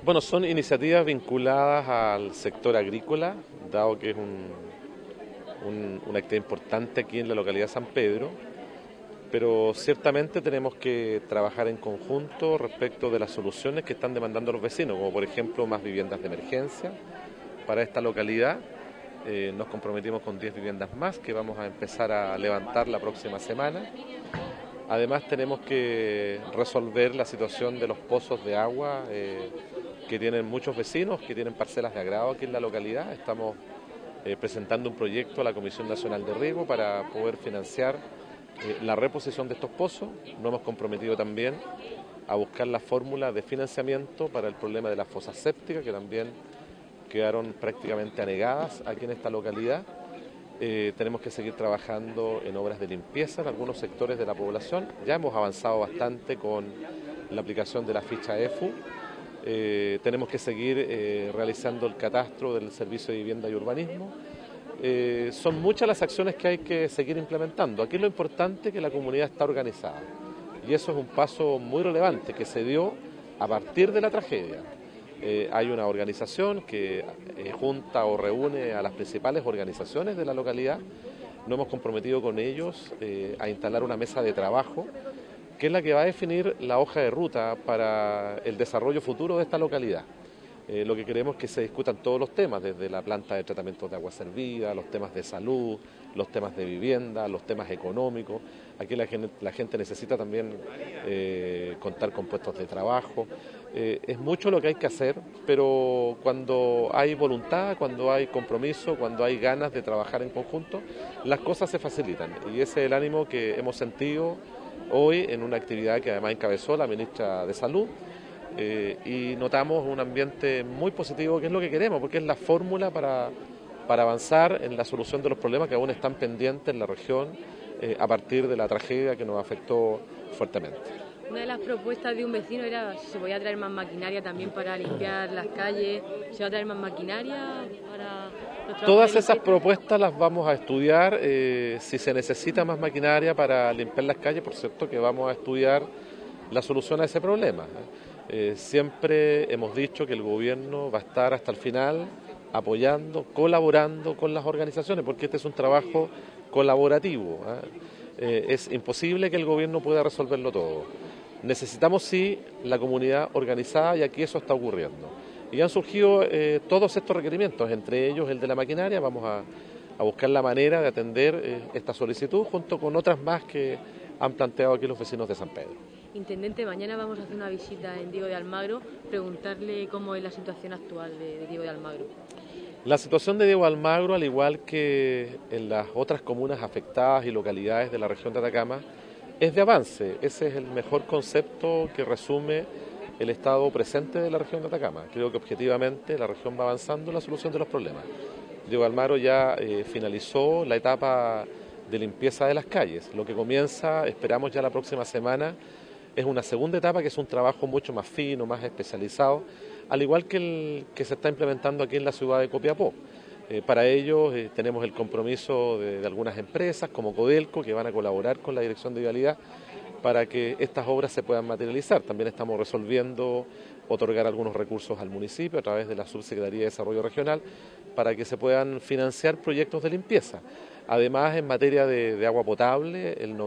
Bueno, son iniciativas vinculadas al sector agrícola, dado que es una actividad importante aquí en la localidad de San Pedro, pero ciertamente tenemos que trabajar en conjunto respecto de las soluciones que están demandando los vecinos, como por ejemplo más viviendas de emergencia para esta localidad. Nos comprometimos con 10 viviendas más que vamos a empezar a levantar la próxima semana. Además tenemos que resolver la situación de los pozos de agua que tienen muchos vecinos, que tienen parcelas de agrado aquí en la localidad. Estamos presentando un proyecto a la Comisión Nacional de Riego para poder financiar la reposición de estos pozos. Nos hemos comprometido también a buscar la fórmula de financiamiento para el problema de las fosas sépticas, que también quedaron prácticamente anegadas aquí en esta localidad. Tenemos que seguir trabajando en obras de limpieza en algunos sectores de la población. Ya hemos avanzado bastante con la aplicación de la ficha EFU. Tenemos que seguir realizando el catastro del Servicio de Vivienda y Urbanismo. Son muchas las acciones que hay que seguir implementando. Aquí lo importante es que la comunidad está organizada y eso es un paso muy relevante que se dio a partir de la tragedia. Hay una organización que junta o reúne a las principales organizaciones de la localidad. Nos hemos comprometido con ellos a instalar una mesa de trabajo que es la que va a definir la hoja de ruta para el desarrollo futuro de esta localidad. Lo que queremos es que se discutan todos los temas, desde la planta de tratamiento de agua servida, los temas de salud, los temas de vivienda, los temas económicos. Aquí la gente necesita también contar con puestos de trabajo. Es mucho lo que hay que hacer, pero cuando hay voluntad, cuando hay compromiso, cuando hay ganas de trabajar en conjunto, las cosas se facilitan. Y ese es el ánimo que hemos sentido hoy en una actividad que además encabezó la ministra de Salud. Y notamos un ambiente muy positivo, que es lo que queremos, porque es la fórmula para avanzar en la solución de los problemas que aún están pendientes en la región a partir de la tragedia que nos afectó fuertemente. Una de las propuestas de un vecino era si se podía traer más maquinaria también para limpiar las calles, se va a traer más maquinaria para los Todas esas propuestas las vamos a estudiar, si se necesita más maquinaria para limpiar las calles, por cierto que vamos a estudiar la solución a ese problema. Siempre hemos dicho que el gobierno va a estar hasta el final apoyando, colaborando con las organizaciones, porque este es un trabajo colaborativo. Es imposible que el gobierno pueda resolverlo todo. Necesitamos sí la comunidad organizada y aquí eso está ocurriendo. Y han surgido todos estos requerimientos, entre ellos el de la maquinaria. Vamos a buscar la manera de atender esta solicitud junto con otras más que han planteado aquí los vecinos de San Pedro. Intendente, mañana vamos a hacer una visita en Diego de Almagro, preguntarle cómo es la situación actual de Diego de Almagro. La situación de Diego de Almagro, al igual que en las otras comunas afectadas y localidades de la región de Atacama, es de avance. Ese es el mejor concepto que resume el estado presente de la región de Atacama. Creo que objetivamente la región va avanzando en la solución de los problemas. Diego de Almagro ya finalizó la etapa de limpieza de las calles. Lo que comienza, esperamos ya la próxima semana, es una segunda etapa que es un trabajo mucho más fino, más especializado, al igual que el que se está implementando aquí en la ciudad de Copiapó. Para ello tenemos el compromiso de algunas empresas como Codelco, que van a colaborar con la Dirección de Vialidad para que estas obras se puedan materializar. También estamos resolviendo otorgar algunos recursos al municipio a través de la Subsecretaría de Desarrollo Regional para que se puedan financiar proyectos de limpieza. Además, en materia de agua potable, el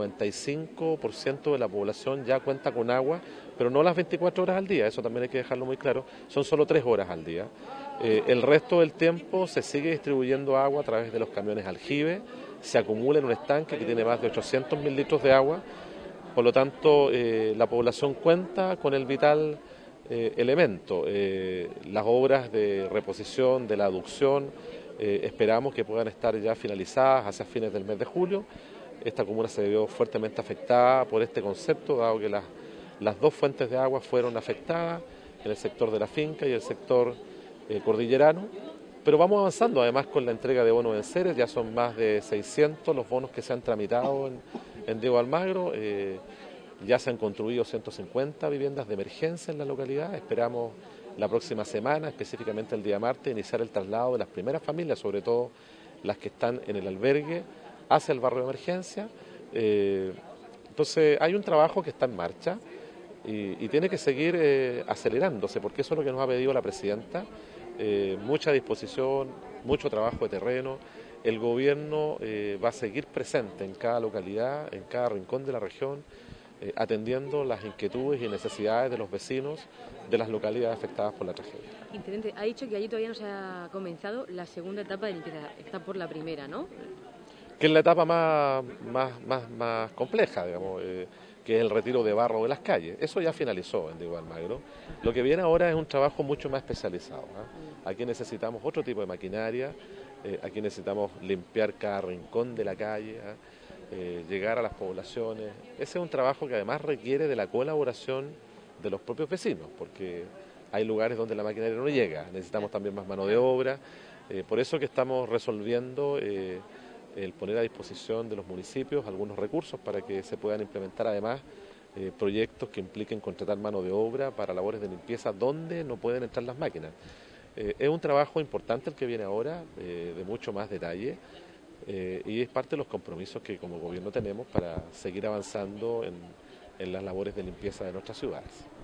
95% de la población ya cuenta con agua, pero no las 24 horas al día, eso también hay que dejarlo muy claro, son solo 3 horas al día. El resto del tiempo se sigue distribuyendo agua a través de los camiones aljibe, se acumula en un estanque que tiene más de 800.000 litros de agua, por lo tanto la población cuenta con el vital elemento. Las obras de reposición, de la aducción, esperamos que puedan estar ya finalizadas hacia fines del mes de julio. Esta comuna se vio fuertemente afectada por este concepto, dado que las dos fuentes de agua fueron afectadas, en el sector de la finca y el sector cordillerano. Pero vamos avanzando, además con la entrega de bonos en seres, ya son más de 600 los bonos que se han tramitado en Diego de Almagro. Ya se han construido 150 viviendas de emergencia en la localidad. Esperamos la próxima semana, específicamente el día martes, iniciar el traslado de las primeras familias, sobre todo las que están en el albergue, hacia el barrio de emergencia. Entonces hay un trabajo que está en marcha. y tiene que seguir acelerándose, porque eso es lo que nos ha pedido la presidenta, mucha disposición, mucho trabajo de terreno. El gobierno va a seguir presente en cada localidad, en cada rincón de la región, atendiendo las inquietudes y necesidades de los vecinos de las localidades afectadas por la tragedia. Intendente, ha dicho que allí todavía no se ha comenzado la segunda etapa de limpieza, está por la primera, ¿no? Que es la etapa más compleja, digamos, que es el retiro de barro de las calles. Eso ya finalizó en Diego Almagro. Lo que viene ahora es un trabajo mucho más especializado, ¿eh? Aquí necesitamos otro tipo de maquinaria, aquí necesitamos limpiar cada rincón de la calle, llegar a las poblaciones. Ese es un trabajo que además requiere de la colaboración de los propios vecinos, porque hay lugares donde la maquinaria no llega, necesitamos también más mano de obra, por eso que estamos resolviendo el poner a disposición de los municipios algunos recursos para que se puedan implementar además proyectos que impliquen contratar mano de obra para labores de limpieza donde no pueden entrar las máquinas. Es un trabajo importante el que viene ahora, de mucho más detalle, y es parte de los compromisos que como gobierno tenemos para seguir avanzando en las labores de limpieza de nuestras ciudades.